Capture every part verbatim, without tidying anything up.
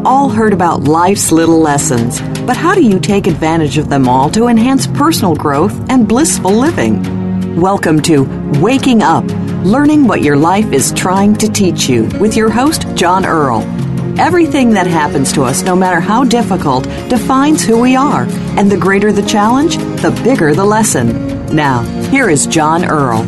all heard about life's little lessons, but how do you take advantage of them all to enhance personal growth and blissful living? Welcome to Waking Up, learning what your life is trying to teach you with your host, John Earl. Everything that happens to us, no matter how difficult, defines who we are. And the greater the challenge, the bigger the lesson. Now, here is John Earl.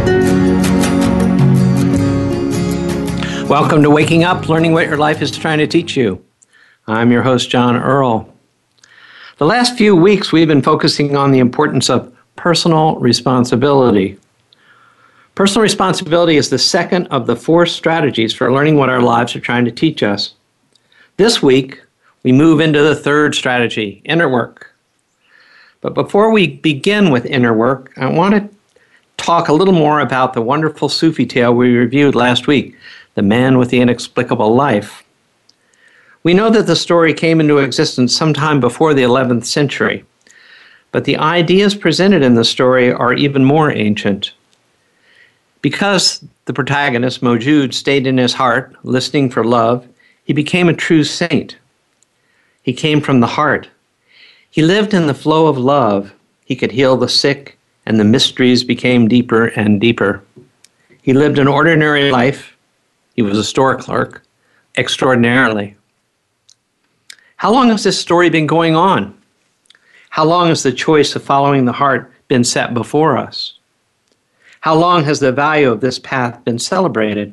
Welcome to Waking Up, learning what your life is trying to teach you. I'm your host, John Earl. The last few weeks, we've been focusing on the importance of personal responsibility. Personal responsibility is the second of the four strategies for learning what our lives are trying to teach us. This week, we move into the third strategy, inner work. But before we begin with inner work, I want to talk a little more about the wonderful Sufi tale we reviewed last week, The Man with the Inexplicable Life. We know that the story came into existence sometime before the eleventh century, but the ideas presented in the story are even more ancient. Because the protagonist, Mawjud, stayed in his heart, listening for love, he became a true saint. He came from the heart. He lived in the flow of love. He could heal the sick, and the mysteries became deeper and deeper. He lived an ordinary life. He was a store clerk, extraordinarily. How long has this story been going on? How long has the choice of following the heart been set before us? How long has the value of this path been celebrated?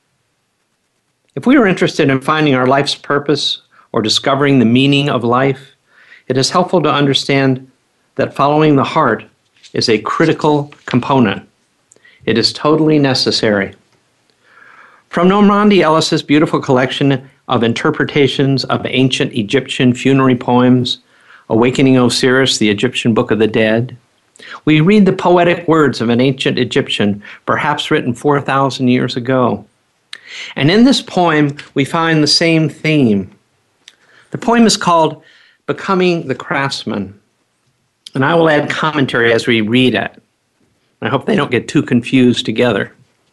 If we are interested in finding our life's purpose or discovering the meaning of life, it is helpful to understand that following the heart is a critical component. It is totally necessary. From Normandy Ellis's beautiful collection of interpretations of ancient Egyptian funerary poems, Awakening Osiris, the Egyptian Book of the Dead, we read the poetic words of an ancient Egyptian, perhaps written four thousand years ago. And in this poem, we find the same theme. The poem is called Becoming the Craftsman, and I will add commentary as we read it. I hope they don't get too confused together.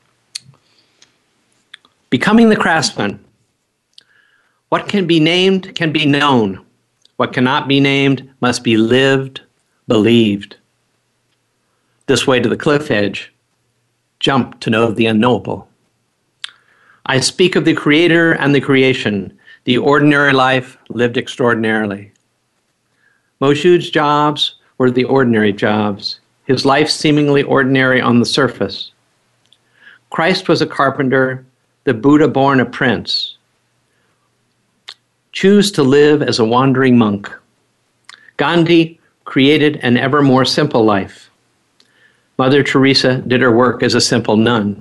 Becoming the craftsman. What can be named can be known. What cannot be named must be lived, believed. This way to the cliff edge. Jump to know the unknowable. I speak of the Creator and the creation, the ordinary life lived extraordinarily. Mawjud's jobs were the ordinary jobs, his life seemingly ordinary on the surface. Christ was a carpenter, the Buddha born a prince. Choose to live as a wandering monk. Gandhi created an ever more simple life. Mother Teresa did her work as a simple nun.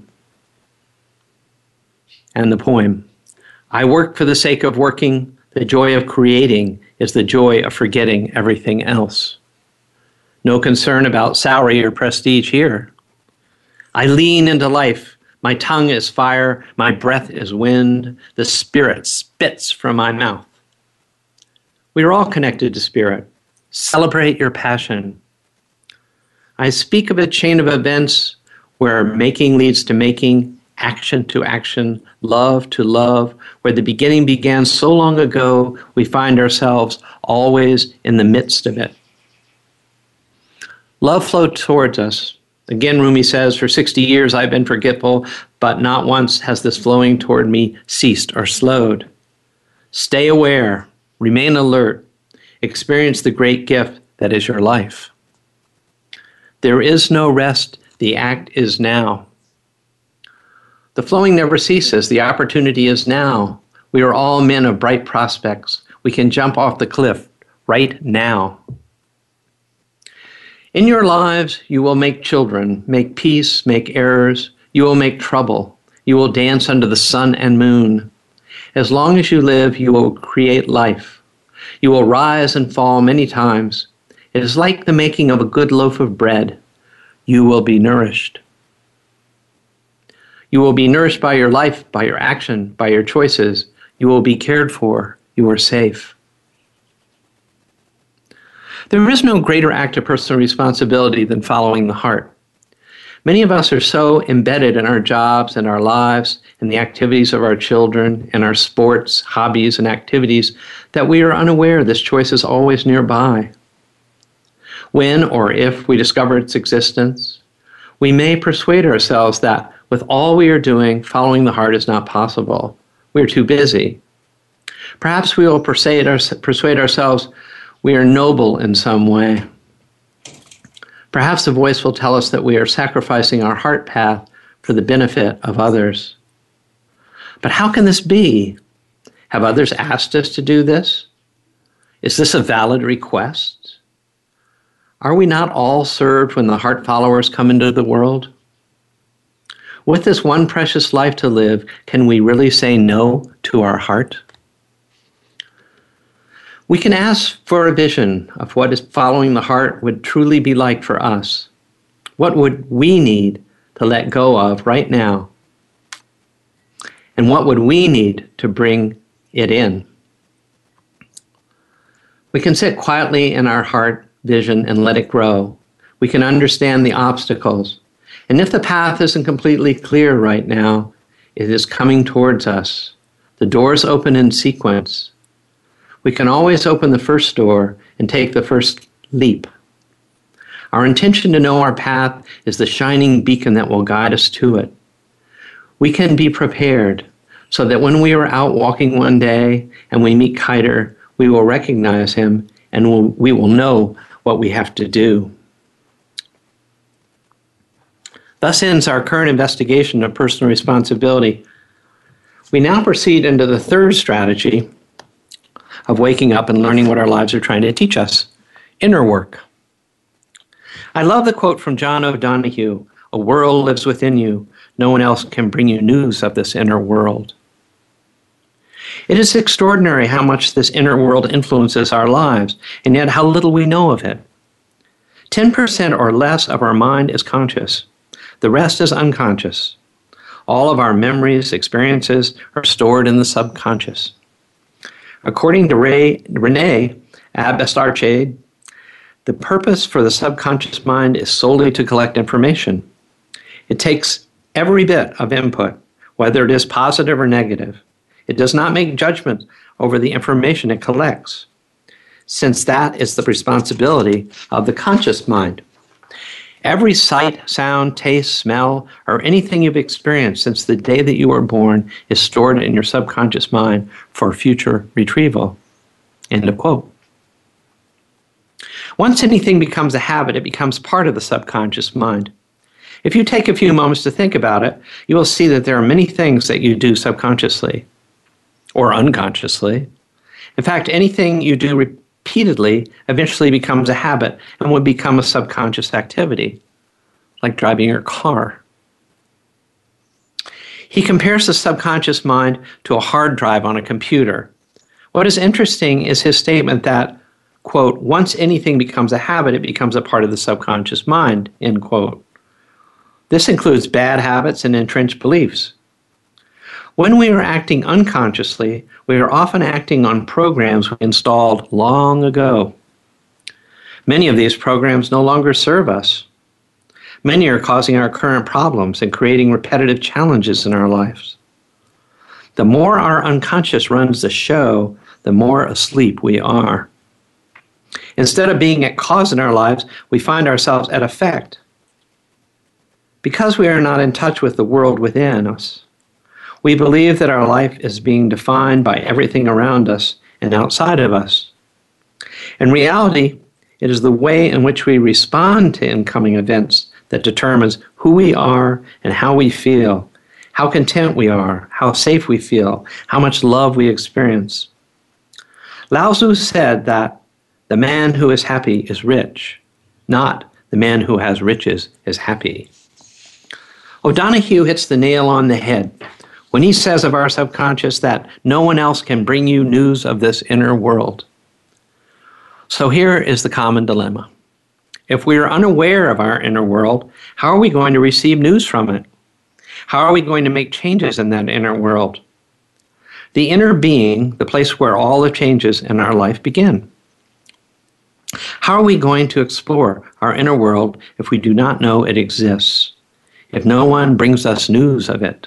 And the poem, I work for the sake of working, the joy of creating is the joy of forgetting everything else. No concern about salary or prestige here. I lean into life. My tongue is fire, my breath is wind, the spirit spits from my mouth. We are all connected to spirit. Celebrate your passion. I speak of a chain of events where making leads to making, action to action, love to love, where the beginning began so long ago, we find ourselves always in the midst of it. Love flowed towards us. Again, Rumi says, for sixty years I've been forgetful, but not once has this flowing toward me ceased or slowed. Stay aware, remain alert, experience the great gift that is your life. There is no rest, the act is now. The flowing never ceases, the opportunity is now. We are all men of bright prospects. We can jump off the cliff right now. In your lives, you will make children, make peace, make errors. You will make trouble. You will dance under the sun and moon. As long as you live, you will create life. You will rise and fall many times. It is like the making of a good loaf of bread. You will be nourished. You will be nourished by your life, by your action, by your choices. You will be cared for. You are safe. There is no greater act of personal responsibility than following the heart. Many of us are so embedded in our jobs and our lives and the activities of our children and our sports, hobbies, and activities that we are unaware this choice is always nearby. When or if we discover its existence, we may persuade ourselves that with all we are doing, following the heart is not possible. We are too busy. Perhaps we will persuade, our, persuade ourselves we are noble in some way. Perhaps the voice will tell us that we are sacrificing our heart path for the benefit of others. But how can this be? Have others asked us to do this? Is this a valid request? Are we not all served when the heart followers come into the world? With this one precious life to live, can we really say no to our heart? We can ask for a vision of what is following the heart would truly be like for us. What would we need to let go of right now? And what would we need to bring it in? We can sit quietly in our heart vision and let it grow. We can understand the obstacles. And if the path isn't completely clear right now, it is coming towards us. The doors open in sequence. We can always open the first door and take the first leap. Our intention to know our path is the shining beacon that will guide us to it. We can be prepared so that when we are out walking one day and we meet Kiter, we will recognize him and we'll, we will know what we have to do. Thus ends our current investigation of personal responsibility. We now proceed into the third strategy of waking up and learning what our lives are trying to teach us, inner work. I love the quote from John O'Donohue, "A world lives within you. No one else can bring you news of this inner world." It is extraordinary how much this inner world influences our lives, and yet how little we know of it. ten percent or less of our mind is conscious. The rest is unconscious. All of our memories, experiences are stored in the subconscious. According to Ray, Renee Abastarchade, the purpose for the subconscious mind is solely to collect information. It takes every bit of input, whether it is positive or negative. It does not make judgments over the information it collects, since that is the responsibility of the conscious mind. Every sight, sound, taste, smell, or anything you've experienced since the day that you were born is stored in your subconscious mind for future retrieval. End of quote. Once anything becomes a habit, it becomes part of the subconscious mind. If you take a few moments to think about it, you will see that there are many things that you do subconsciously or unconsciously. In fact, anything you do repeatedly eventually becomes a habit and will become a subconscious activity, like driving your car. He compares the subconscious mind to a hard drive on a computer. What is interesting is his statement that, quote, once anything becomes a habit, it becomes a part of the subconscious mind, end quote. This includes bad habits and entrenched beliefs. When we are acting unconsciously, we are often acting on programs we installed long ago. Many of these programs no longer serve us. Many are causing our current problems and creating repetitive challenges in our lives. The more our unconscious runs the show, the more asleep we are. Instead of being at cause in our lives, we find ourselves at effect. Because we are not in touch with the world within us, we believe that our life is being defined by everything around us and outside of us. In reality, it is the way in which we respond to incoming events that determines who we are and how we feel, how content we are, how safe we feel, how much love we experience. Lao Tzu said that the man who is happy is rich, not the man who has riches is happy. O'Donohue hits the nail on the head when he says of our subconscious that no one else can bring you news of this inner world. So here is the common dilemma. If we are unaware of our inner world, how are we going to receive news from it? How are we going to make changes in that inner world? The inner being, the place where all the changes in our life begin. How are we going to explore our inner world if we do not know it exists? if no one brings us news of it?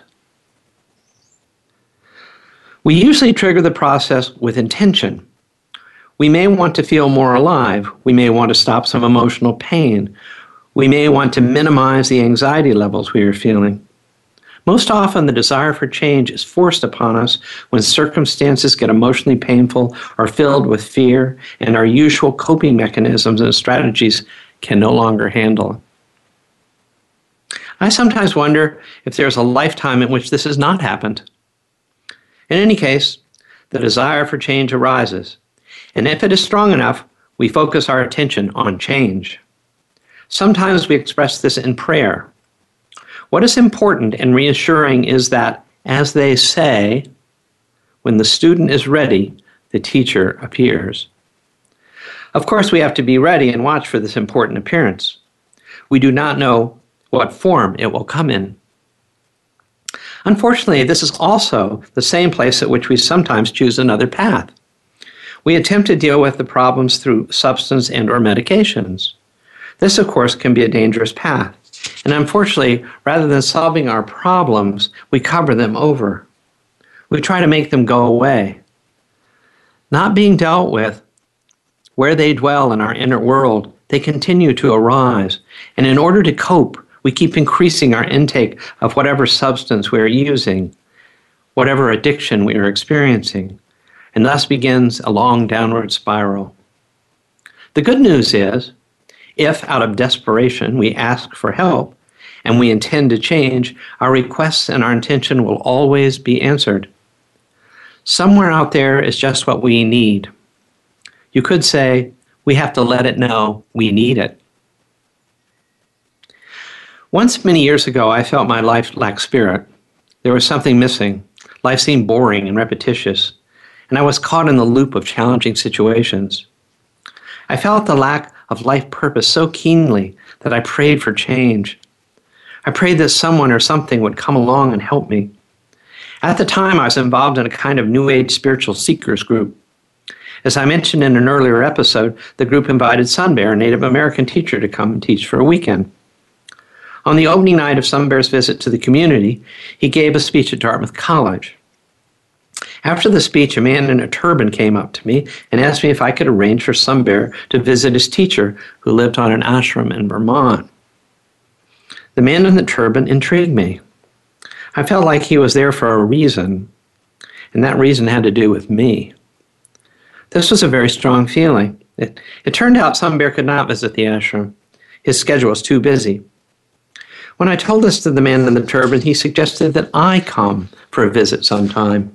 We usually trigger the process with intention. We may want to feel more alive. We may want to stop some emotional pain. We may want to minimize the anxiety levels we are feeling. Most often, the desire for change is forced upon us when circumstances get emotionally painful or filled with fear, and our usual coping mechanisms and strategies can no longer handle it. I sometimes wonder if there's a lifetime in which this has not happened. In any case, the desire for change arises, and if it is strong enough, we focus our attention on change. Sometimes we express this in prayer. What is important and reassuring is that, as they say, when the student is ready, the teacher appears. Of course, we have to be ready and watch for this important appearance. We do not know what form it will come in. Unfortunately, this is also the same place at which we sometimes choose another path. We attempt to deal with the problems through substance and or medications. This, of course, can be a dangerous path. And unfortunately, rather than solving our problems, we cover them over. We try to make them go away. Not being dealt with, where they dwell in our inner world, they continue to arise. And in order to cope, we keep increasing our intake of whatever substance we are using, whatever addiction we are experiencing, and thus begins a long downward spiral. The good news is, if out of desperation we ask for help and we intend to change, our requests and our intention will always be answered. Somewhere out there is just what we need. You could say, we have to let it know we need it. Once many years ago, I felt my life lacked spirit. There was something missing. Life seemed boring and repetitious, and I was caught in the loop of challenging situations. I felt the lack of life purpose so keenly that I prayed for change. I prayed that someone or something would come along and help me. At the time, I was involved in a kind of New Age spiritual seekers group. As I mentioned in an earlier episode, the group invited Sun Bear, a Native American teacher, to come and teach for a weekend. On the opening night of Sun Bear's visit to the community, he gave a speech at Dartmouth College. After the speech, a man in a turban came up to me and asked me if I could arrange for Sun Bear to visit his teacher, who lived on an ashram in Vermont. The man in the turban intrigued me. I felt like he was there for a reason, and that reason had to do with me. This was a very strong feeling. It, it turned out Sun Bear could not visit the ashram. His schedule was too busy. When I told this to the man in the turban, he suggested that I come for a visit sometime.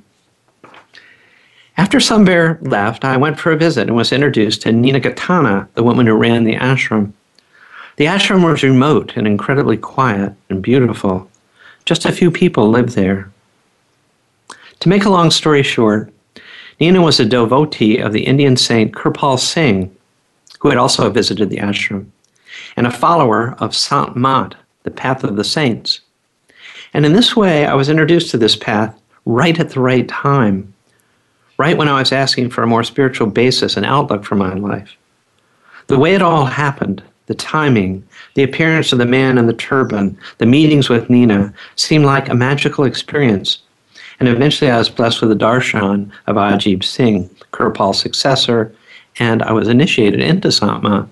After Sun Bear left, I went for a visit and was introduced to Nina Gatana, the woman who ran the ashram. The ashram was remote and incredibly quiet and beautiful. Just a few people lived there. To make a long story short, Nina was a devotee of the Indian saint Kirpal Singh, who had also visited the ashram, and a follower of Sant Mat, the path of the saints. And in this way, I was introduced to this path right at the right time, right when I was asking for a more spiritual basis and outlook for my life. The way it all happened, the timing, the appearance of the man in the turban, the meetings with Nina, seemed like a magical experience. And eventually I was blessed with the darshan of Ajib Singh, Kirpal's successor, and I was initiated into Sant Mat.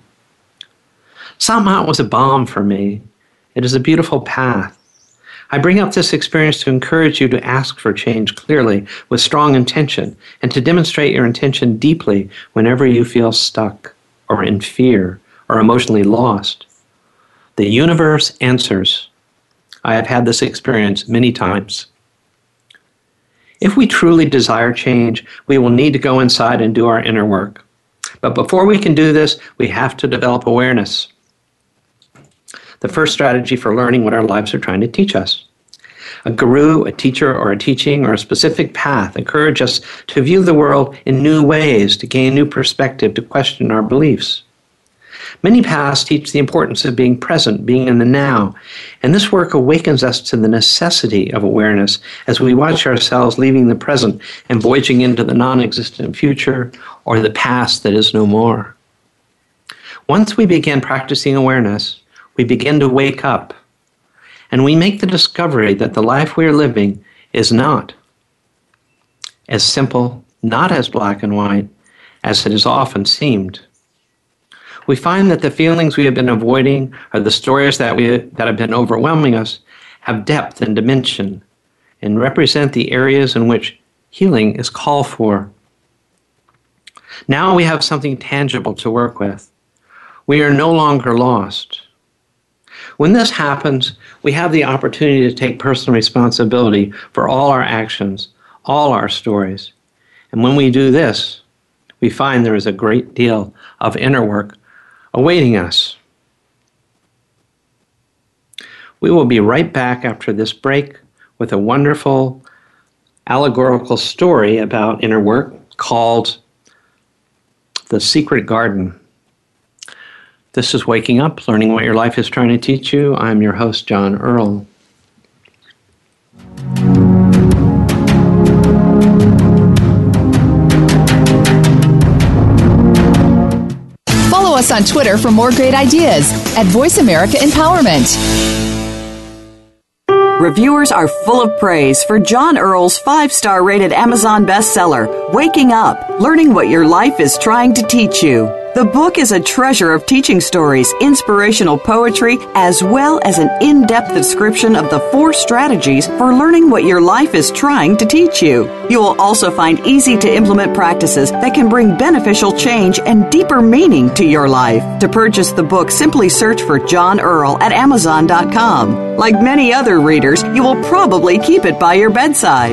Sant Mat was a balm for me. It is a beautiful path. I bring up this experience to encourage you to ask for change clearly, with strong intention, and to demonstrate your intention deeply whenever you feel stuck, or in fear, or emotionally lost. The universe answers. I have had this experience many times. If we truly desire change, we will need to go inside and do our inner work. But before we can do this, we have to develop awareness. The first strategy for learning what our lives are trying to teach us. A guru, a teacher, or a teaching, or a specific path encourage us to view the world in new ways, to gain new perspective, to question our beliefs. Many paths teach the importance of being present, being in the now, and this work awakens us to the necessity of awareness as we watch ourselves leaving the present and voyaging into the non-existent future or the past that is no more. Once we begin practicing awareness, we begin to wake up. and we make the discovery that the life we are living is not as simple, not as black and white, as it has often seemed. We find that the feelings we have been avoiding or the stories that we that have been overwhelming us have depth and dimension and represent the areas in which healing is called for. Now we have something tangible to work with. We are no longer lost. When this happens, we have the opportunity to take personal responsibility for all our actions, all our stories. And when we do this, we find there is a great deal of inner work awaiting us. We will be right back after this break with a wonderful allegorical story about inner work called The Secret Garden. This is Waking Up, Learning What Your Life is Trying to Teach You. I'm your host, John Earl. Follow us on Twitter for more great ideas at Voice America Empowerment. Reviewers are full of praise for John Earl's five-star rated Amazon bestseller, Waking Up, Learning What Your Life is Trying to Teach You. The book is a treasure of teaching stories, inspirational poetry, as well as an in-depth description of the four strategies for learning what your life is trying to teach you. You will also find easy-to-implement practices that can bring beneficial change and deeper meaning to your life. To purchase the book, simply search for John Earl at amazon dot com. Like many other readers, you will probably keep it by your bedside.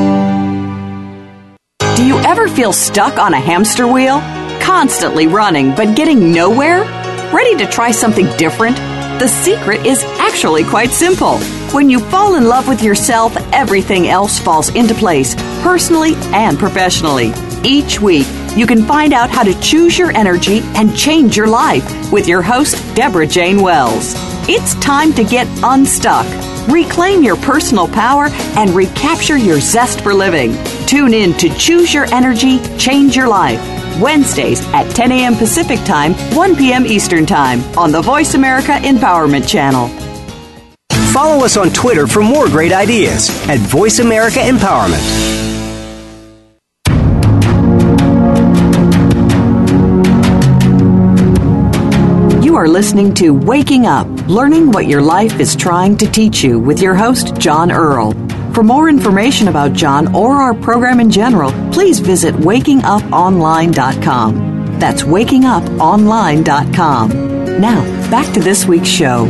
Do you ever feel stuck on a hamster wheel? Constantly running, but getting nowhere? Ready to try something different? The secret is actually quite simple. When you fall in love with yourself, everything else falls into place, personally and professionally. Each week, you can find out how to choose your energy and change your life with your host, Deborah Jane Wells. It's time to get unstuck, reclaim your personal power, and recapture your zest for living. Tune in to Choose Your Energy, Change Your Life. Wednesdays at ten a.m. Pacific Time, one p.m. Eastern Time on the Voice America Empowerment Channel. Follow us on Twitter for more great ideas at Voice America Empowerment. You are listening to Waking Up, Learning What Your Life is Trying to Teach You with your host, John Earl. For more information about John or our program in general, please visit waking up online dot com. That's waking up online dot com. Now, back to this week's show.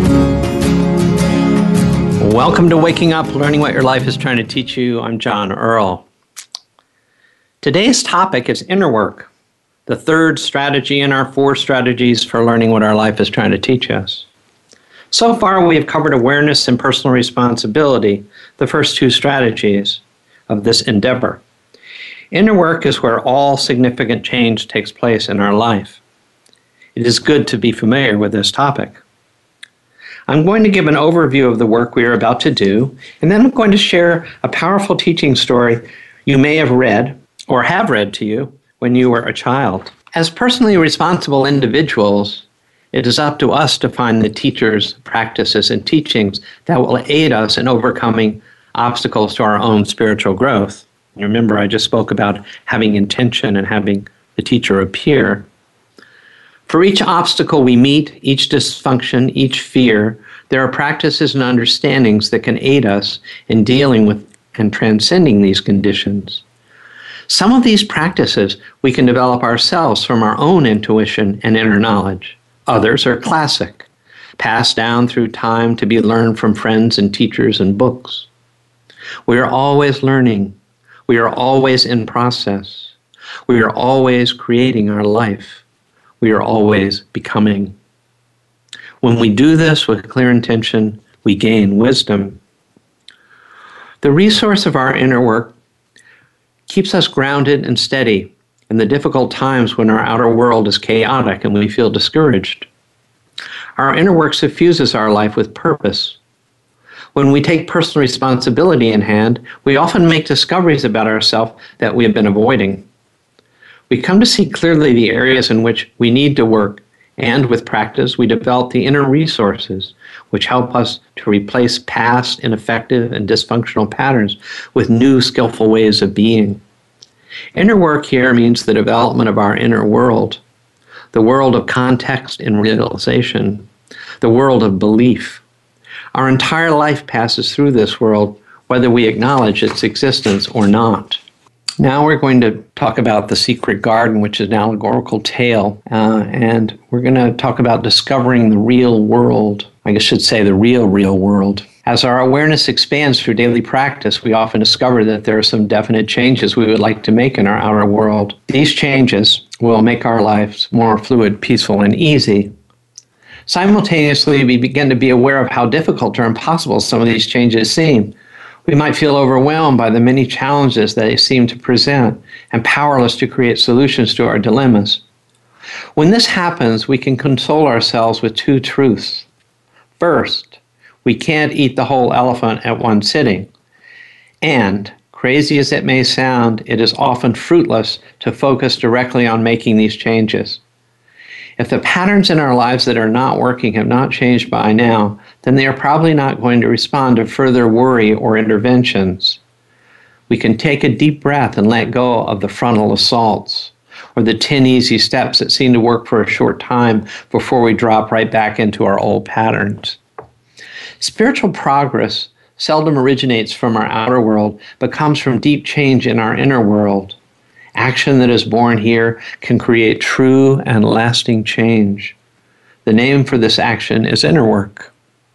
Welcome to Waking Up, Learning What Your Life is Trying to Teach You. I'm John Earl. Today's topic is inner work, the third strategy in our four strategies for learning what our life is trying to teach us. So far, we have covered awareness and personal responsibility, the first two strategies of this endeavor. Inner work is where all significant change takes place in our life. It is good to be familiar with this topic. I'm going to give an overview of the work we are about to do, and then I'm going to share a powerful teaching story you may have read or have read to you when you were a child. As personally responsible individuals, it is up to us to find the teachers, practices, and teachings that will aid us in overcoming obstacles to our own spiritual growth. You remember, I just spoke about having intention and having the teacher appear. For each obstacle we meet, each dysfunction, each fear, there are practices and understandings that can aid us in dealing with and transcending these conditions. Some of these practices we can develop ourselves from our own intuition and inner knowledge. Others are classic, passed down through time to be learned from friends and teachers and books. We are always learning. We are always in process. We are always creating our life. We are always becoming. When we do this with clear intention, we gain wisdom. The resource of our inner work keeps us grounded and steady in the difficult times when our outer world is chaotic and we feel discouraged. Our inner work suffuses our life with purpose. When we take personal responsibility in hand, we often make discoveries about ourselves that we have been avoiding. We come to see clearly the areas in which we need to work, and with practice, we develop the inner resources which help us to replace past ineffective and dysfunctional patterns with new skillful ways of being. Inner work here means the development of our inner world, the world of context and realization, the world of belief. Our entire life passes through this world, whether we acknowledge its existence or not. Now we're going to talk about The Secret Garden, which is an allegorical tale, uh, and we're going to talk about discovering the real world. I should say the real, real world. As our awareness expands through daily practice, we often discover that there are some definite changes we would like to make in our outer world. These changes will make our lives more fluid, peaceful, and easy. Simultaneously, we begin to be aware of how difficult or impossible some of these changes seem. We might feel overwhelmed by the many challenges that they seem to present and powerless to create solutions to our dilemmas. When this happens, we can console ourselves with two truths. First, we can't eat the whole elephant at one sitting. And, crazy as it may sound, it is often fruitless to focus directly on making these changes. If the patterns in our lives that are not working have not changed by now, then they are probably not going to respond to further worry or interventions. We can take a deep breath and let go of the frontal assaults, or the ten easy steps that seem to work for a short time before we drop right back into our old patterns. Spiritual progress seldom originates from our outer world, but comes from deep change in our inner world. Action that is born here can create true and lasting change. The name for this action is inner work.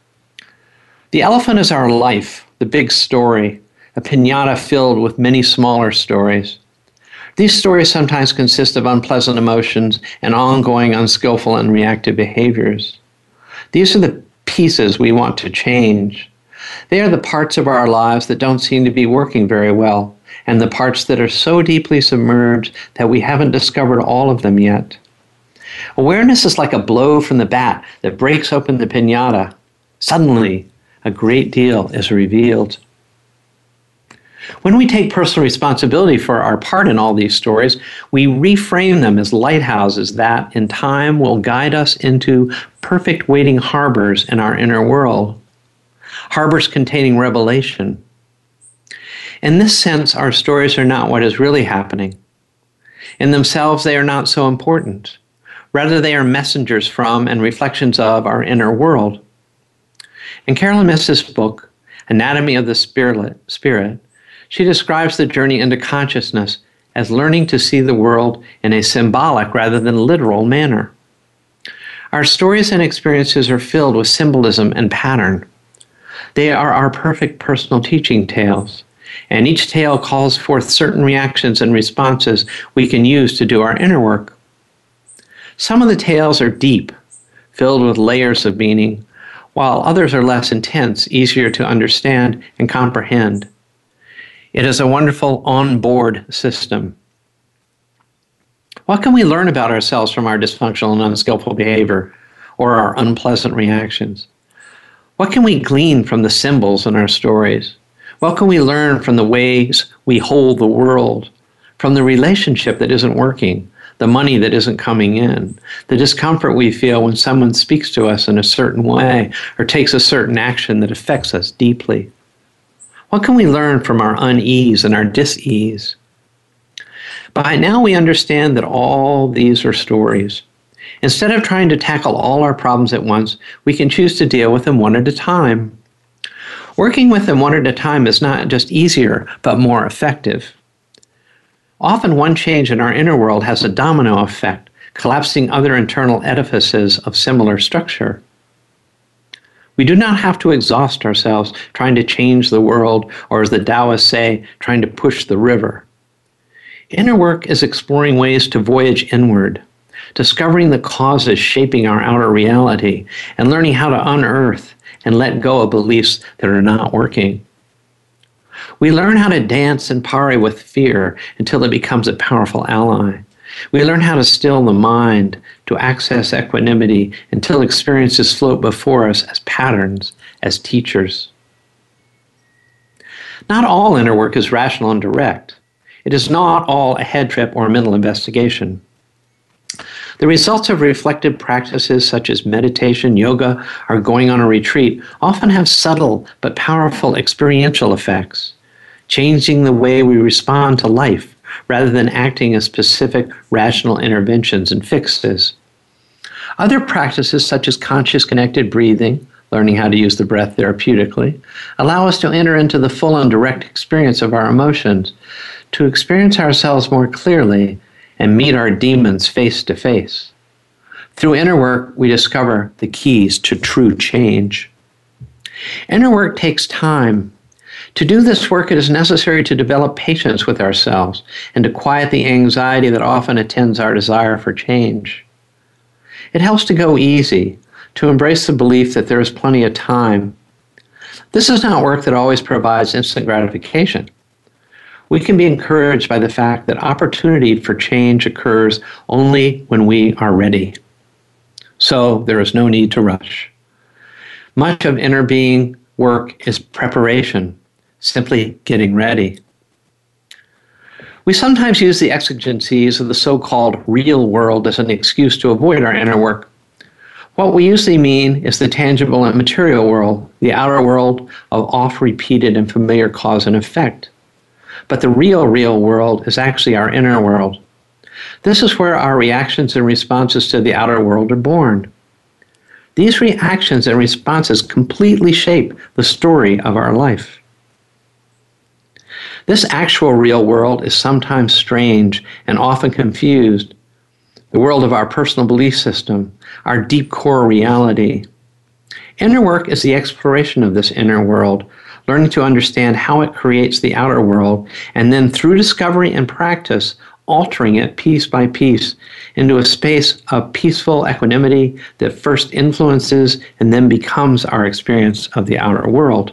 The elephant is our life, the big story, a piñata filled with many smaller stories. These stories sometimes consist of unpleasant emotions and ongoing unskillful and reactive behaviors. These are the pieces we want to change. They are the parts of our lives that don't seem to be working very well, and the parts that are so deeply submerged that we haven't discovered all of them yet. Awareness is like a blow from the bat that breaks open the piñata. Suddenly, a great deal is revealed. When we take personal responsibility for our part in all these stories, we reframe them as lighthouses that, in time, will guide us into perfect waiting harbors in our inner world, harbors containing revelation. In this sense, our stories are not what is really happening. In themselves, they are not so important. Rather, they are messengers from and reflections of our inner world. In Carolyn Miss's book, Anatomy of the Spirit, Spirit, she describes the journey into consciousness as learning to see the world in a symbolic rather than literal manner. Our stories and experiences are filled with symbolism and pattern. They are our perfect personal teaching tales, and each tale calls forth certain reactions and responses we can use to do our inner work. Some of the tales are deep, filled with layers of meaning, while others are less intense, easier to understand and comprehend. It is a wonderful on-board system. What can we learn about ourselves from our dysfunctional and unskillful behavior or our unpleasant reactions? What can we glean from the symbols in our stories? What can we learn from the ways we hold the world, from the relationship that isn't working, the money that isn't coming in, the discomfort we feel when someone speaks to us in a certain way or takes a certain action that affects us deeply? What can we learn from our unease and our dis-ease? By now we understand that all these are stories. Instead of trying to tackle all our problems at once, we can choose to deal with them one at a time. Working with them one at a time is not just easier, but more effective. Often one change in our inner world has a domino effect, collapsing other internal edifices of similar structure. We do not have to exhaust ourselves trying to change the world, or as the Taoists say, trying to push the river. Inner work is exploring ways to voyage inward, discovering the causes shaping our outer reality, and learning how to unearth and let go of beliefs that are not working. We learn how to dance and parry with fear until it becomes a powerful ally. We learn how to still the mind, to access equanimity until experiences float before us as patterns, as teachers. Not all inner work is rational and direct. It is not all a head trip or a mental investigation. The results of reflective practices such as meditation, yoga, or going on a retreat often have subtle but powerful experiential effects, changing the way we respond to life rather than acting as specific rational interventions and fixes. Other practices such as conscious connected breathing, learning how to use the breath therapeutically, allow us to enter into the full and direct experience of our emotions, to experience ourselves more clearly and meet our demons face to face. Through inner work, we discover the keys to true change. Inner work takes time. To do this work, it is necessary to develop patience with ourselves and to quiet the anxiety that often attends our desire for change. It helps to go easy, to embrace the belief that there is plenty of time. This is not work that always provides instant gratification. We can be encouraged by the fact that opportunity for change occurs only when we are ready. So there is no need to rush. Much of inner being work is preparation, simply getting ready. We sometimes use the exigencies of the so-called real world as an excuse to avoid our inner work. What we usually mean is the tangible and material world, the outer world of oft-repeated and familiar cause and effect. But the real, real world is actually our inner world. This is where our reactions and responses to the outer world are born. These reactions and responses completely shape the story of our life. This actual real world is sometimes strange and often confused. The world of our personal belief system, our deep core reality. Inner work is the exploration of this inner world, learning to understand how it creates the outer world, and then through discovery and practice, altering it piece by piece into a space of peaceful equanimity that first influences and then becomes our experience of the outer world.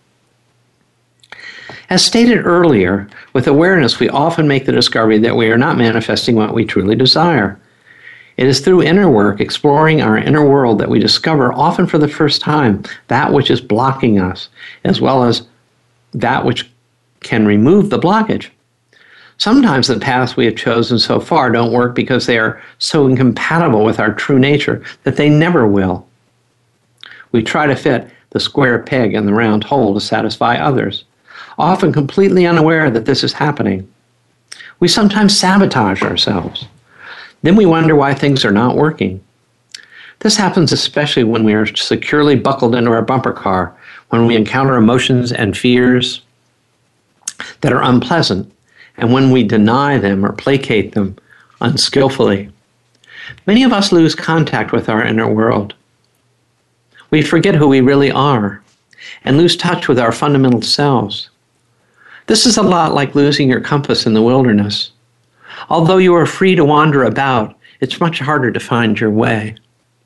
As stated earlier, with awareness, we often make the discovery that we are not manifesting what we truly desire. It is through inner work, exploring our inner world, that we discover, often for the first time, that which is blocking us, as well as that which can remove the blockage. Sometimes the paths we have chosen so far don't work because they are so incompatible with our true nature that they never will. We try to fit the square peg in the round hole to satisfy others, often completely unaware that this is happening. We sometimes sabotage ourselves. Then we wonder why things are not working. This happens especially when we are securely buckled into our bumper car, when we encounter emotions and fears that are unpleasant, and when we deny them or placate them unskillfully. Many of us lose contact with our inner world. We forget who we really are and lose touch with our fundamental selves. This is a lot like losing your compass in the wilderness. Although you are free to wander about, it's much harder to find your way.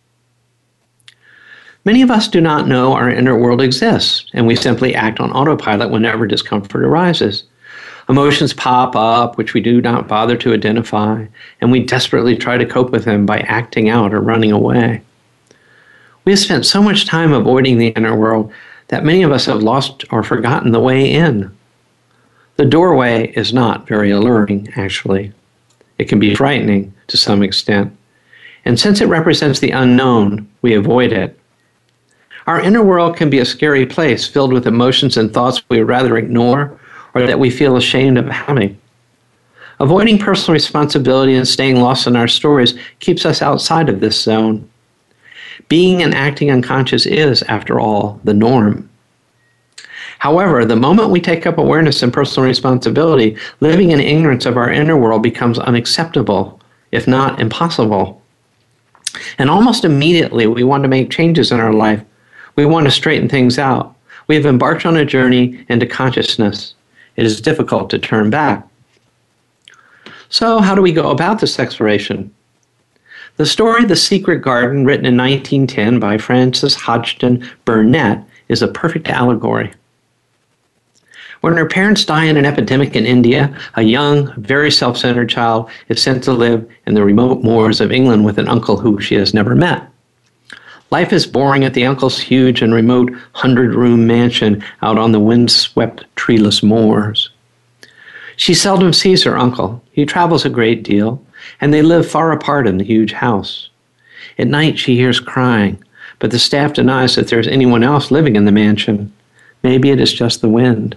Many of us do not know our inner world exists, and we simply act on autopilot whenever discomfort arises. Emotions pop up, which we do not bother to identify, and we desperately try to cope with them by acting out or running away. We have spent so much time avoiding the inner world that many of us have lost or forgotten the way in. The doorway is not very alluring, actually. It can be frightening to some extent. And since it represents the unknown, we avoid it. Our inner world can be a scary place filled with emotions and thoughts we would rather ignore or that we feel ashamed of having. Avoiding personal responsibility and staying lost in our stories keeps us outside of this zone. Being and acting unconscious is, after all, the norm. However, the moment we take up awareness and personal responsibility, living in ignorance of our inner world becomes unacceptable, if not impossible. And almost immediately, we want to make changes in our life. We want to straighten things out. We have embarked on a journey into consciousness. It is difficult to turn back. So, how do we go about this exploration? The story The Secret Garden, written in nineteen ten by Frances Hodgson Burnett, is a perfect allegory. When her parents die in an epidemic in India, a young, very self-centered child is sent to live in the remote moors of England with an uncle who she has never met. Life is boring at the uncle's huge and remote hundred-room mansion out on the wind-swept, treeless moors. She seldom sees her uncle. He travels a great deal, and they live far apart in the huge house. At night, she hears crying, but the staff denies that there's anyone else living in the mansion. Maybe it is just the wind.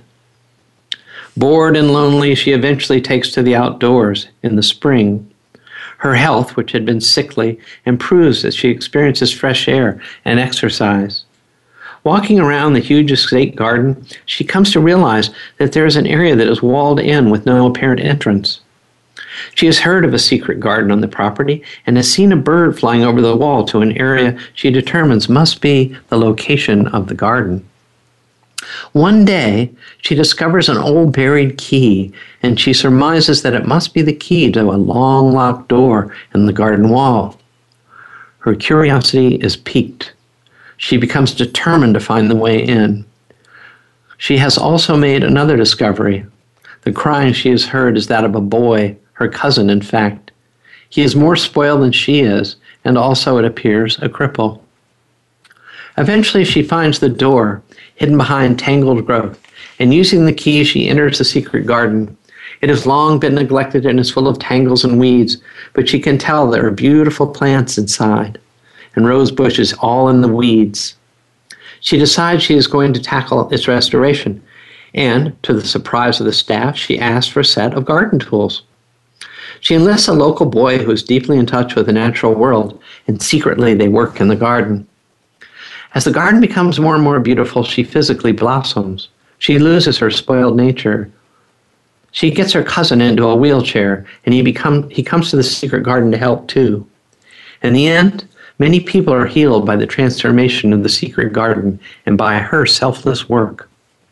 Bored and lonely, she eventually takes to the outdoors in the spring. Her health, which had been sickly, improves as she experiences fresh air and exercise. Walking around the huge estate garden, she comes to realize that there is an area that is walled in with no apparent entrance. She has heard of a secret garden on the property and has seen a bird flying over the wall to an area she determines must be the location of the garden. One day, she discovers an old buried key, and she surmises that it must be the key to a long locked door in the garden wall. Her curiosity is piqued. She becomes determined to find the way in. She has also made another discovery. The crying she has heard is that of a boy, her cousin, in fact. He is more spoiled than she is, and also, it appears, a cripple. Eventually, she finds the door, hidden behind tangled growth, and using the key, she enters the secret garden. It has long been neglected and is full of tangles and weeds, but she can tell there are beautiful plants inside, and rose bushes all in the weeds. She decides she is going to tackle its restoration, and, to the surprise of the staff, she asks for a set of garden tools. She enlists a local boy who is deeply in touch with the natural world, and secretly they work in the garden. As the garden becomes more and more beautiful, she physically blossoms. She loses her spoiled nature. She gets her cousin into a wheelchair, and he become he comes to the secret garden to help too. In the end, many people are healed by the transformation of the secret garden and by her selfless work.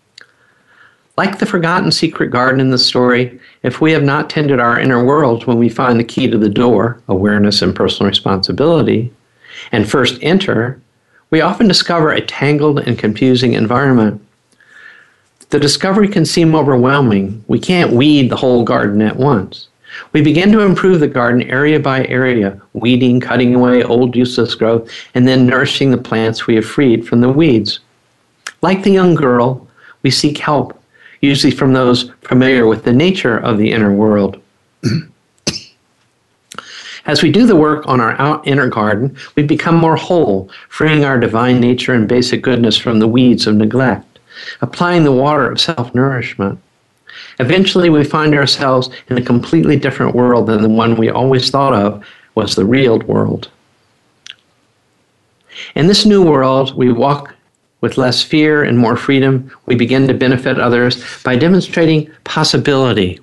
Like the forgotten secret garden in the story, if we have not tended our inner world when we find the key to the door, awareness and personal responsibility, and first enter, we often discover a tangled and confusing environment. The discovery can seem overwhelming. We can't weed the whole garden at once. We begin to improve the garden area by area, weeding, cutting away old useless growth, and then nourishing the plants we have freed from the weeds. Like the young girl, we seek help, usually from those familiar with the nature of the inner world. As we do the work on our out inner garden, we become more whole, freeing our divine nature and basic goodness from the weeds of neglect, applying the water of self-nourishment. Eventually, we find ourselves in a completely different world than the one we always thought of was the real world. In this new world, we walk with less fear and more freedom. We begin to benefit others by demonstrating possibility.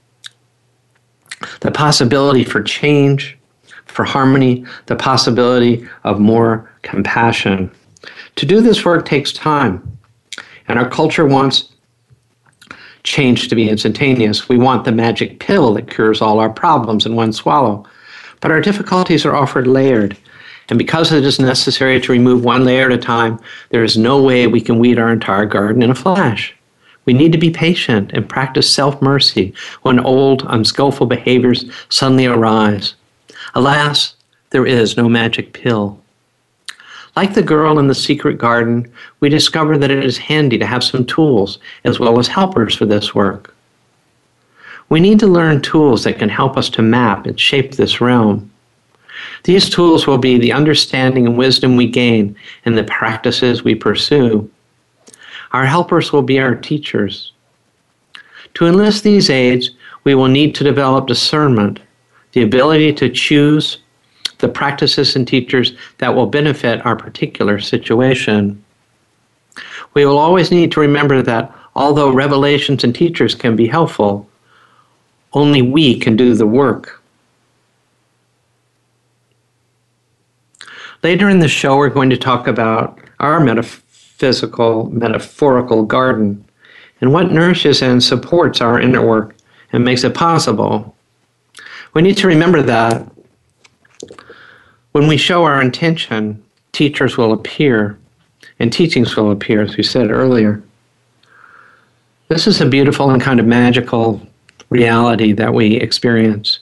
The possibility for change, for harmony, the possibility of more compassion. To do this work takes time, and our culture wants change to be instantaneous. We want the magic pill that cures all our problems in one swallow. But our difficulties are offered layered, and because it is necessary to remove one layer at a time, there is no way we can weed our entire garden in a flash. We need to be patient and practice self-mercy when old, unskillful behaviors suddenly arise. Alas, there is no magic pill. Like the girl in the secret garden, we discover that it is handy to have some tools as well as helpers for this work. We need to learn tools that can help us to map and shape this realm. These tools will be the understanding and wisdom we gain and the practices we pursue. Our helpers will be our teachers. To enlist these aids, we will need to develop discernment, the ability to choose the practices and teachers that will benefit our particular situation. We will always need to remember that although revelations and teachers can be helpful, only we can do the work. Later in the show, we're going to talk about our metaphysical, metaphorical garden and what nourishes and supports our inner work and makes it possible. We need to remember that when we show our intention, teachers will appear and teachings will appear, as we said earlier. This is a beautiful and kind of magical reality that we experience.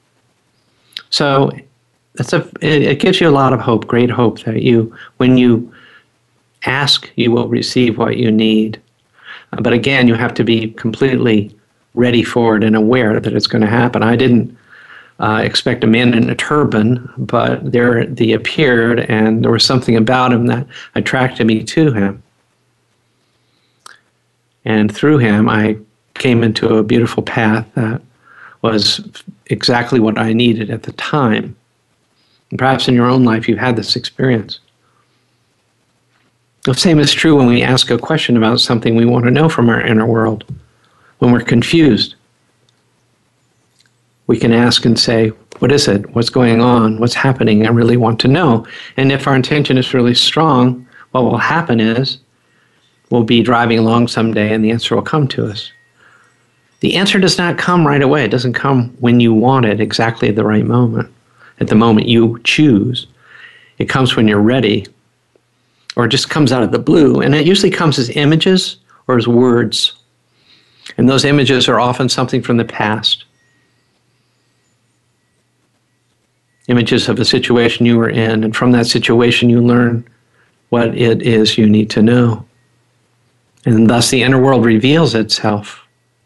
So that's a, it, it gives you a lot of hope, great hope that you, when you ask, you will receive what you need. Uh, but again, you have to be completely ready for it and aware that it's going to happen. I didn't uh, expect a man in a turban, but there he appeared, and there was something about him that attracted me to him. And through him, I came into a beautiful path that was exactly what I needed at the time. And perhaps in your own life, you've had this experience. The same is true when we ask a question about something we want to know from our inner world. When we're confused, we can ask and say, what is it? What's going on? What's happening? I really want to know. And if our intention is really strong, what will happen is we'll be driving along someday and the answer will come to us. The answer does not come right away. It doesn't come when you want it exactly at the right moment, at the moment you choose. It comes when you're ready, or it just comes out of the blue. And it usually comes as images or as words. And those images are often something from the past. Images of a situation you were in, and from that situation you learn what it is you need to know. And thus the inner world reveals itself.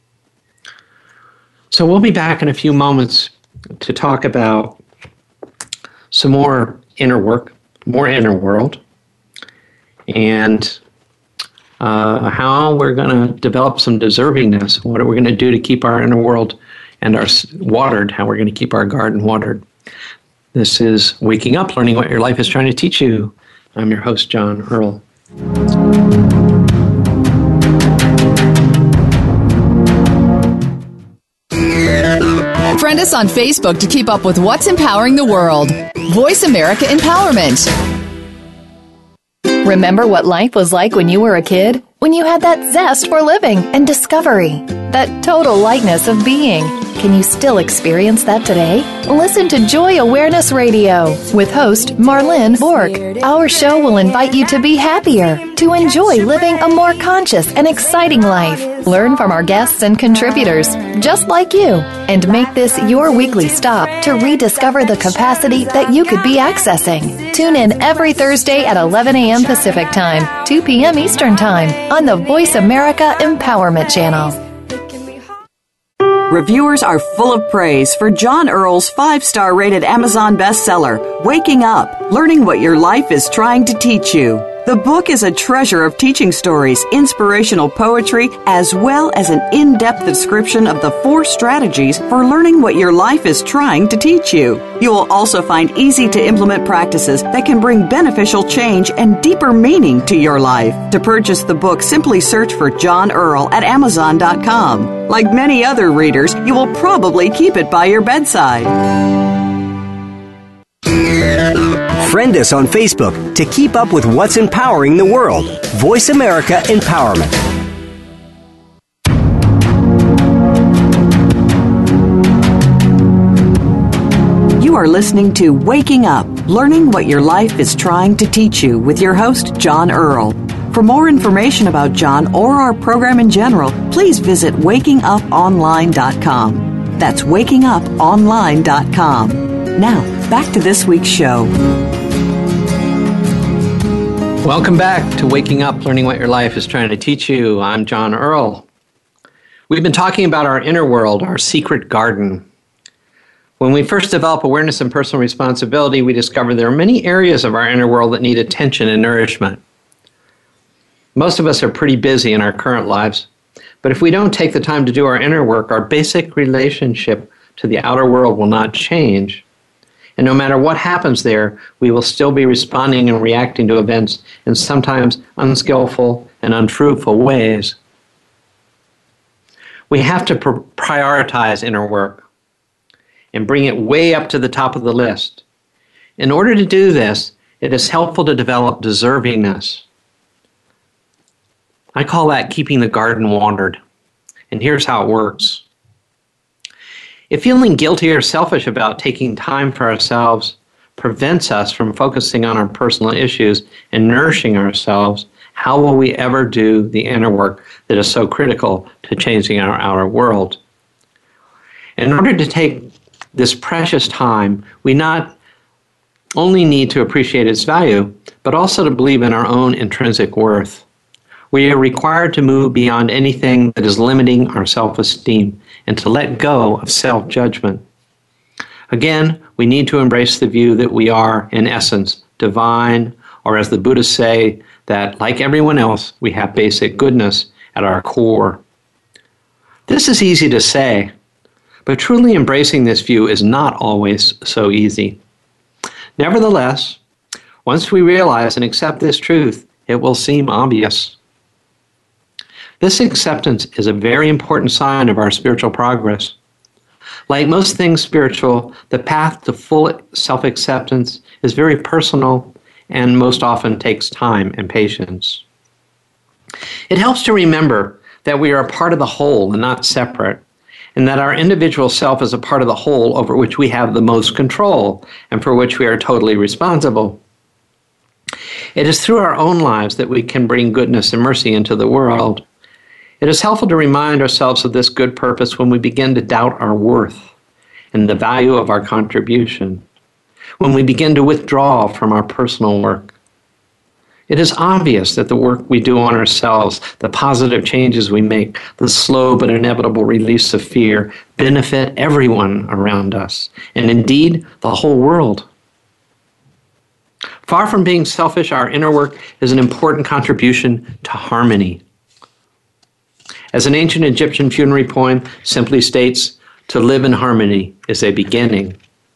So we'll be back in a few moments to talk about some more inner work, more inner world, and uh, how we're going to develop some deservingness. What are we going to do to keep our inner world and our watered, how we're going to keep our garden watered. This is Waking Up, Learning What Your Life is Trying to Teach You. I'm your host, John Earl. Friend us on Facebook to keep up with what's empowering the world. Voice America Empowerment. Remember what life was like when you were a kid? When you had that zest for living and discovery, that total lightness of being. Can you still experience that today? Listen to Joy Awareness Radio with host Marlene Bork. Our show will invite you to be happier, to enjoy living a more conscious and exciting life. Learn from our guests and contributors, just like you, and make this your weekly stop to rediscover the capacity that you could be accessing. Tune in every Thursday at eleven a.m. Pacific Time, two p.m. Eastern Time on the Voice America Empowerment Channel. Reviewers are full of praise for John Earl's five-star rated Amazon bestseller, Waking Up, Learning What Your Life is Trying to Teach You. The book is a treasure of teaching stories, inspirational poetry, as well as an in-depth description of the four strategies for learning what your life is trying to teach you. You will also find easy-to-implement practices that can bring beneficial change and deeper meaning to your life. To purchase the book, simply search for John Earl at amazon dot com. Like many other readers, you will probably keep it by your bedside. Friend us on Facebook to keep up with what's empowering the world. Voice America Empowerment. You are listening to Waking Up, Learning What Your Life is Trying to Teach You with your host, John Earl. For more information about John or our program in general, please visit waking up online dot com. That's waking up online dot com. Now, back to this week's show. Welcome back to Waking Up, Learning What Your Life is Trying to Teach You. I'm John Earl. We've been talking about our inner world, our secret garden. When we first develop awareness and personal responsibility, we discover there are many areas of our inner world that need attention and nourishment. Most of us are pretty busy in our current lives, but if we don't take the time to do our inner work, our basic relationship to the outer world will not change. And no matter what happens there, we will still be responding and reacting to events in sometimes unskillful and unfruitful ways. We have to pr- prioritize inner work and bring it way up to the top of the list. In order to do this, it is helpful to develop deservingness. I call that keeping the garden watered. And here's how it works. If feeling guilty or selfish about taking time for ourselves prevents us from focusing on our personal issues and nourishing ourselves, how will we ever do the inner work that is so critical to changing our outer world? In order to take this precious time, we not only need to appreciate its value, but also to believe in our own intrinsic worth. We are required to move beyond anything that is limiting our self-esteem and to let go of self-judgment. Again, we need to embrace the view that we are, in essence, divine, or as the Buddhists say, that, like everyone else, we have basic goodness at our core. This is easy to say, but truly embracing this view is not always so easy. Nevertheless, once we realize and accept this truth, it will seem obvious. This acceptance is a very important sign of our spiritual progress. Like most things spiritual, the path to full self-acceptance is very personal and most often takes time and patience. It helps to remember that we are a part of the whole and not separate, and that our individual self is a part of the whole over which we have the most control and for which we are totally responsible. It is through our own lives that we can bring goodness and mercy into the world. It is helpful to remind ourselves of this good purpose when we begin to doubt our worth and the value of our contribution, when we begin to withdraw from our personal work. It is obvious that the work we do on ourselves, the positive changes we make, the slow but inevitable release of fear, benefit everyone around us, and indeed the whole world. Far from being selfish, our inner work is an important contribution to harmony. As an ancient Egyptian funerary poem simply states, to live in harmony is a beginning.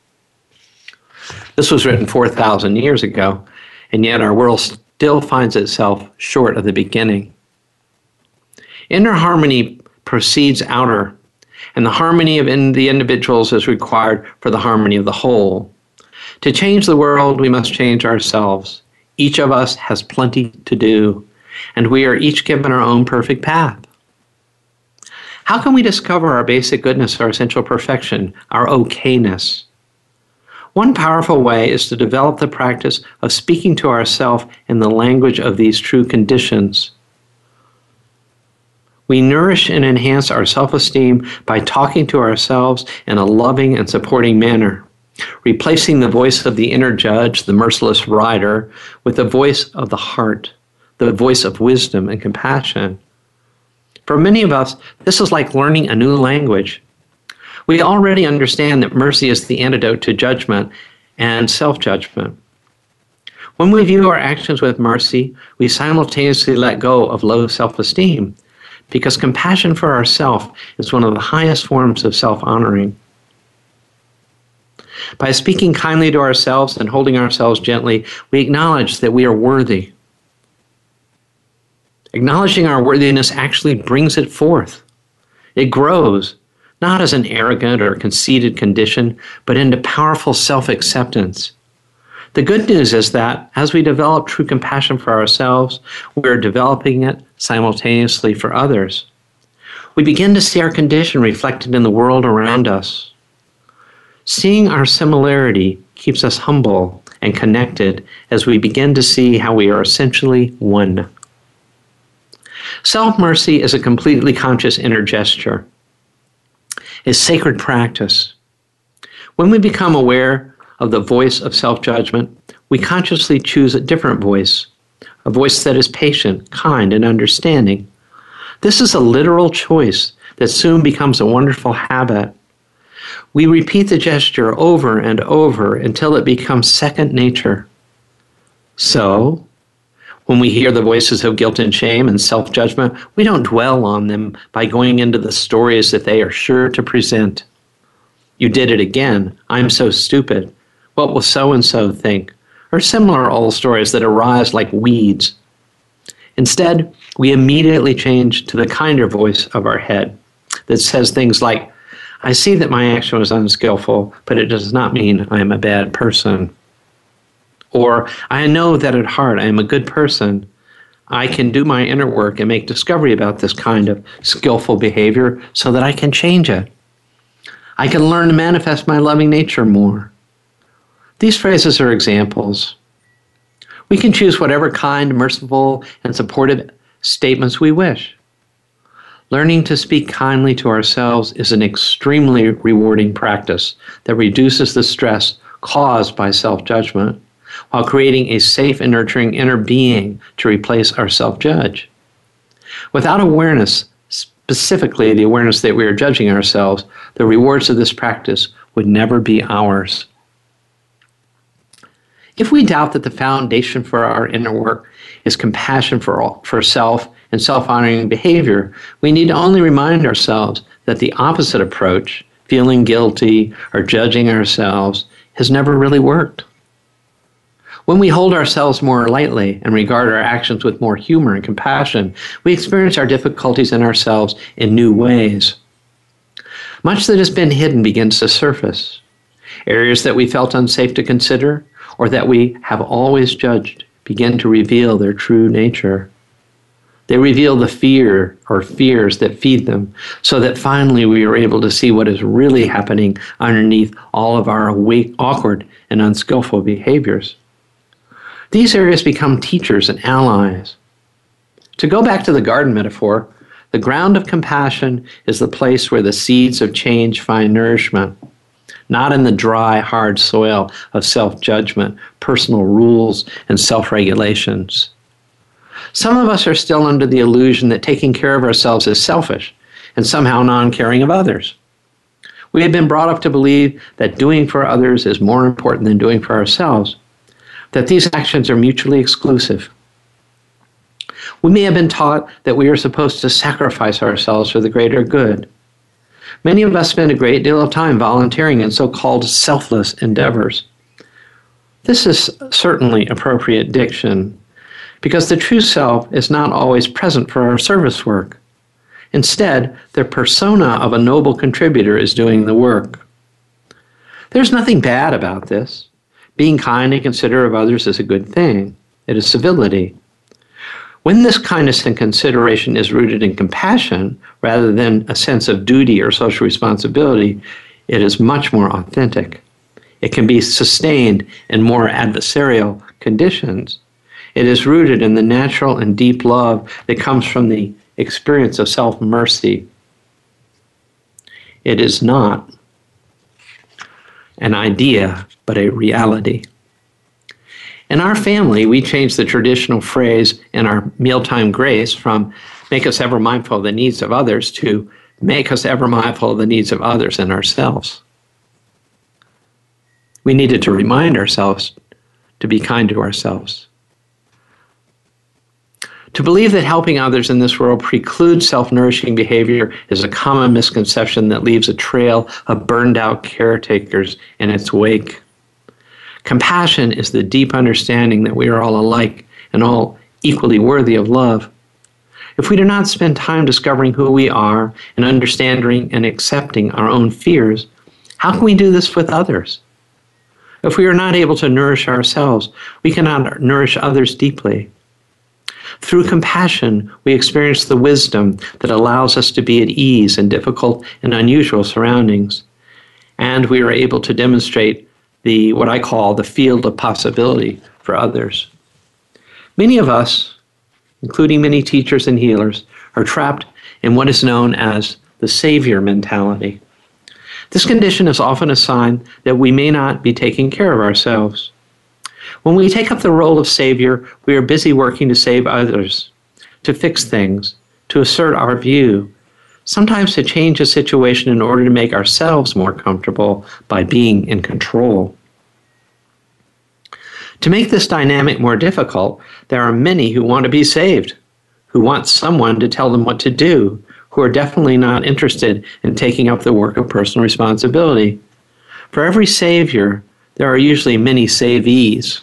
This was written four thousand years ago, and yet our world still finds itself short of the beginning. Inner harmony precedes outer, and the harmony of in the individuals is required for the harmony of the whole. To change the world, we must change ourselves. Each of us has plenty to do, and we are each given our own perfect path. How can we discover our basic goodness, our essential perfection, our okayness? One powerful way is to develop the practice of speaking to ourselves in the language of these true conditions. We nourish and enhance our self-esteem by talking to ourselves in a loving and supporting manner, replacing the voice of the inner judge, the merciless rider, with the voice of the heart, the voice of wisdom and compassion. For many of us, this is like learning a new language. We already understand that mercy is the antidote to judgment and self-judgment. When we view our actions with mercy, we simultaneously let go of low self-esteem, because compassion for ourselves is one of the highest forms of self-honoring. By speaking kindly to ourselves and holding ourselves gently, we acknowledge that we are worthy. Acknowledging our worthiness actually brings it forth. It grows, not as an arrogant or conceited condition, but into powerful self-acceptance. The good news is that as we develop true compassion for ourselves, we're developing it simultaneously for others. We begin to see our condition reflected in the world around us. Seeing our similarity keeps us humble and connected as we begin to see how we are essentially one. Self-mercy is a completely conscious inner gesture, a sacred practice. When we become aware of the voice of self-judgment, we consciously choose a different voice, a voice that is patient, kind, and understanding. This is a literal choice that soon becomes a wonderful habit. We repeat the gesture over and over until it becomes second nature. So, when we hear the voices of guilt and shame and self-judgment, we don't dwell on them by going into the stories that they are sure to present. You did it again. I'm so stupid. What will so-and-so think? Or similar old stories that arise like weeds. Instead, we immediately change to the kinder voice of our head that says things like, I see that my action was unskillful, but it does not mean I am a bad person. Or, I know that at heart I am a good person. I can do my inner work and make discovery about this kind of skillful behavior so that I can change it. I can learn to manifest my loving nature more. These phrases are examples. We can choose whatever kind, merciful, and supportive statements we wish. Learning to speak kindly to ourselves is an extremely rewarding practice that reduces the stress caused by self-judgment, while creating a safe and nurturing inner being to replace our self-judge. Without awareness, specifically the awareness that we are judging ourselves, the rewards of this practice would never be ours. If we doubt that the foundation for our inner work is compassion for all, for self and self-honoring behavior, we need to only remind ourselves that the opposite approach, feeling guilty or judging ourselves, has never really worked. When we hold ourselves more lightly and regard our actions with more humor and compassion, we experience our difficulties in ourselves in new ways. Much that has been hidden begins to surface. Areas that we felt unsafe to consider or that we have always judged begin to reveal their true nature. They reveal the fear or fears that feed them, so that finally we are able to see what is really happening underneath all of our awake, awkward and unskillful behaviors. These areas become teachers and allies. To go back to the garden metaphor, the ground of compassion is the place where the seeds of change find nourishment, not in the dry, hard soil of self-judgment, personal rules, and self-regulations. Some of us are still under the illusion that taking care of ourselves is selfish and somehow non-caring of others. We have been brought up to believe that doing for others is more important than doing for ourselves, that these actions are mutually exclusive. We may have been taught that we are supposed to sacrifice ourselves for the greater good. Many of us spend a great deal of time volunteering in so-called selfless endeavors. This is certainly appropriate diction, because the true self is not always present for our service work. Instead, the persona of a noble contributor is doing the work. There's nothing bad about this. Being kind and considerate of others is a good thing. It is civility. When this kindness and consideration is rooted in compassion rather than a sense of duty or social responsibility, it is much more authentic. It can be sustained in more adversarial conditions. It is rooted in the natural and deep love that comes from the experience of self-mercy. It is not an idea, but a reality. In our family, we changed the traditional phrase in our mealtime grace from make us ever mindful of the needs of others to make us ever mindful of the needs of others and ourselves. We needed to remind ourselves to be kind to ourselves. To believe that helping others in this world precludes self-nourishing behavior is a common misconception that leaves a trail of burned-out caretakers in its wake. Compassion is the deep understanding that we are all alike and all equally worthy of love. If we do not spend time discovering who we are and understanding and accepting our own fears, how can we do this with others? If we are not able to nourish ourselves, we cannot nourish others deeply. Through compassion, we experience the wisdom that allows us to be at ease in difficult and unusual surroundings. And we are able to demonstrate the what I call the field of possibility for others. Many of us, including many teachers and healers, are trapped in what is known as the savior mentality. This condition is often a sign that we may not be taking care of ourselves. When we take up the role of savior, we are busy working to save others, to fix things, to assert our view, sometimes to change a situation in order to make ourselves more comfortable by being in control. To make this dynamic more difficult, there are many who want to be saved, who want someone to tell them what to do, who are definitely not interested in taking up the work of personal responsibility. For every savior, there are usually many savees.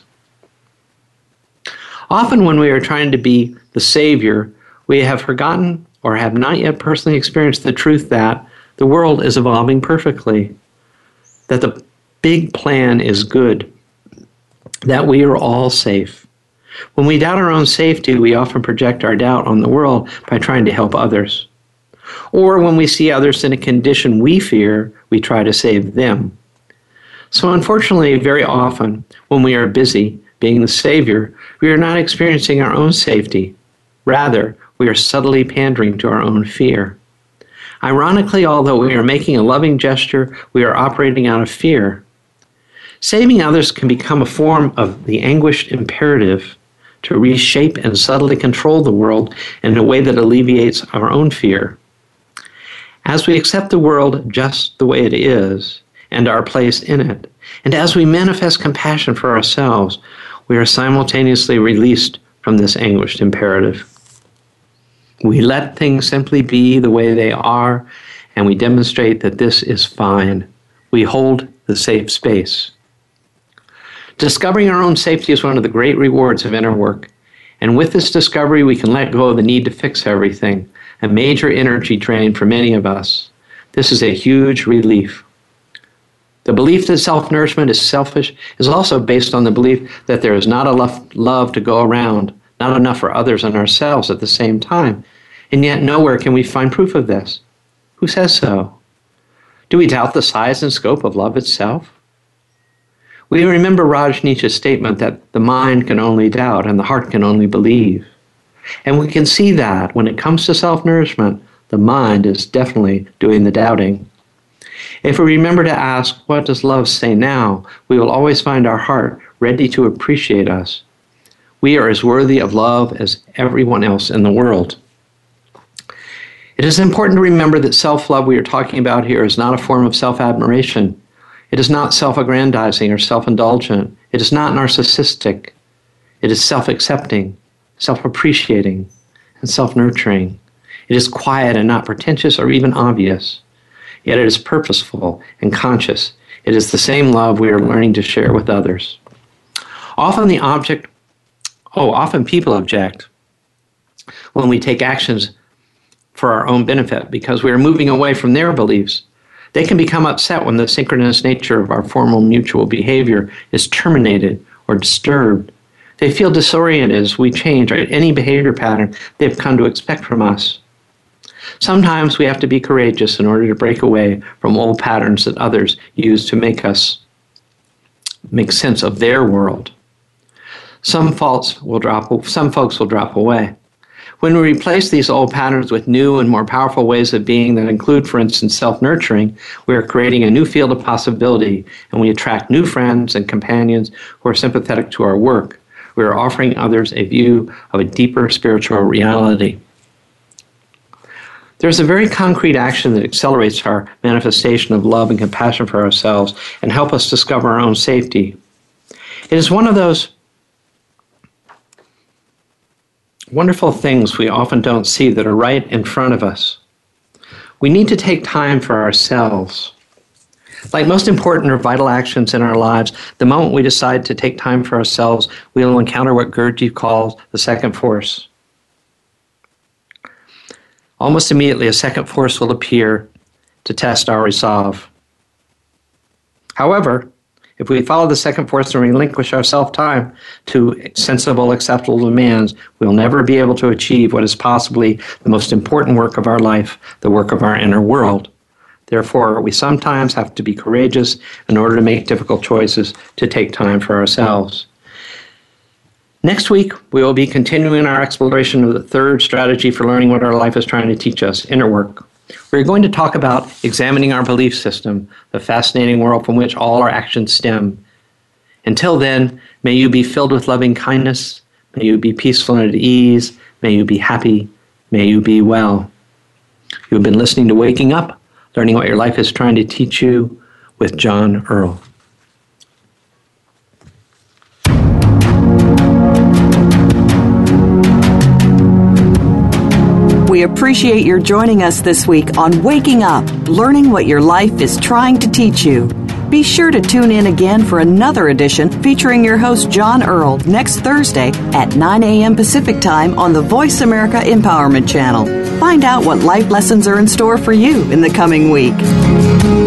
Often when we are trying to be the savior, we have forgotten or have not yet personally experienced the truth that the world is evolving perfectly, that the big plan is good, that we are all safe. When we doubt our own safety, we often project our doubt on the world by trying to help others. Or when we see others in a condition we fear, we try to save them. So unfortunately, very often, when we are busy being the savior, we are not experiencing our own safety. Rather, we are subtly pandering to our own fear. Ironically, although we are making a loving gesture, we are operating out of fear. Saving others can become a form of the anguished imperative to reshape and subtly control the world in a way that alleviates our own fear. As we accept the world just the way it is, and our place in it. And as we manifest compassion for ourselves, we are simultaneously released from this anguished imperative. We let things simply be the way they are, and we demonstrate that this is fine. We hold the safe space. Discovering our own safety is one of the great rewards of inner work. And with this discovery, we can let go of the need to fix everything, a major energy drain for many of us. This is a huge relief. The belief that self-nourishment is selfish is also based on the belief that there is not enough love to go around, not enough for others and ourselves at the same time. And yet nowhere can we find proof of this. Who says so? Do we doubt the size and scope of love itself? We remember Rajneesh's statement that the mind can only doubt and the heart can only believe. And we can see that when it comes to self-nourishment, the mind is definitely doing the doubting. If we remember to ask, what does love say now, we will always find our heart ready to appreciate us. We are as worthy of love as everyone else in the world. It is important to remember that self-love we are talking about here is not a form of self-admiration. It is not self-aggrandizing or self-indulgent. It is not narcissistic. It is self-accepting, self-appreciating, and self-nurturing. It is quiet and not pretentious or even obvious. Yet it is purposeful and conscious. It is the same love we are learning to share with others. Often the object, oh, often people object when we take actions for our own benefit because we are moving away from their beliefs. They can become upset when the synchronous nature of our formal mutual behavior is terminated or disturbed. They feel disoriented as we change any behavior pattern they've come to expect from us. Sometimes we have to be courageous in order to break away from old patterns that others use to make us make sense of their world. Some faults will drop, some folks will drop away. When we replace these old patterns with new and more powerful ways of being that include, for instance, self-nurturing, we are creating a new field of possibility, and we attract new friends and companions who are sympathetic to our work. We are offering others a view of a deeper spiritual reality. There's a very concrete action that accelerates our manifestation of love and compassion for ourselves and help us discover our own safety. It is one of those wonderful things we often don't see that are right in front of us. We need to take time for ourselves. Like most important or vital actions in our lives, the moment we decide to take time for ourselves, we will encounter what Gurdjieff calls the second force. Almost immediately, a second force will appear to test our resolve. However, if we follow the second force and relinquish our self-time to sensible, acceptable demands, we'll never be able to achieve what is possibly the most important work of our life, the work of our inner world. Therefore, we sometimes have to be courageous in order to make difficult choices to take time for ourselves. Next week, we will be continuing our exploration of the third strategy for learning what our life is trying to teach us, inner work. We're going to talk about examining our belief system, the fascinating world from which all our actions stem. Until then, may you be filled with loving kindness, may you be peaceful and at ease, may you be happy, may you be well. You've been listening to Waking Up, Learning What Your Life is Trying to Teach You with John Earl. We appreciate your joining us this week on Waking Up, Learning What Your Life is Trying to Teach You. Be sure to tune in again for another edition featuring your host John Earl next Thursday at nine a.m. Pacific Time on the Voice America Empowerment Channel. Find out what life lessons are in store for you in the coming week.